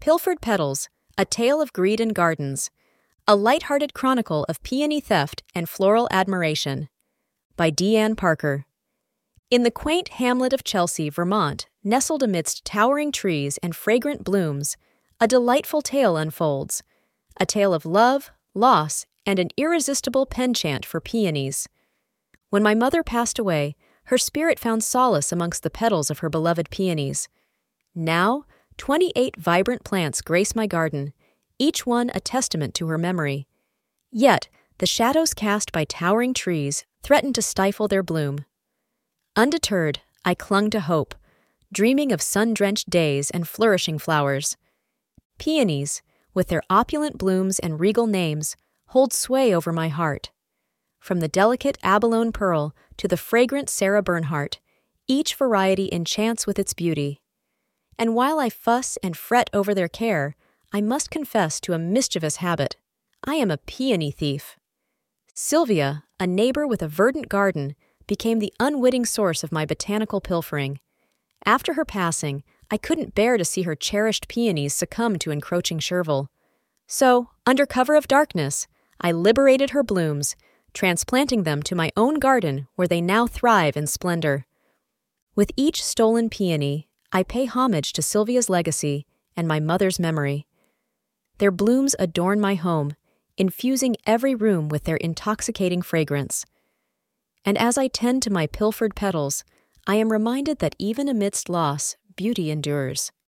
Pilfered Petals, A Tale of Greed in Gardens, a light-hearted chronicle of peony theft and floral admiration, by Deanne Parker. In the quaint hamlet of Chelsea, Vermont, nestled amidst towering trees and fragrant blooms, a delightful tale unfolds, a tale of love, loss, and an irresistible penchant for peonies. When my mother passed away, her spirit found solace amongst the petals of her beloved peonies. Now, 28 vibrant plants grace my garden, each one a testament to her memory. Yet, the shadows cast by towering trees threatened to stifle their bloom. Undeterred, I clung to hope, dreaming of sun-drenched days and flourishing flowers. Peonies, with their opulent blooms and regal names, hold sway over my heart. From the delicate abalone pearl to the fragrant Sarah Bernhardt, each variety enchants with its beauty. And while I fuss and fret over their care, I must confess to a mischievous habit. I am a peony thief. Sylvia, a neighbor with a verdant garden, became the unwitting source of my botanical pilfering. After her passing, I couldn't bear to see her cherished peonies succumb to encroaching chervil. So, under cover of darkness, I liberated her blooms, transplanting them to my own garden where they now thrive in splendor. With each stolen peony, I pay homage to Sylvia's legacy and my mother's memory. Their blooms adorn my home, infusing every room with their intoxicating fragrance. And as I tend to my pilfered petals, I am reminded that even amidst loss, beauty endures.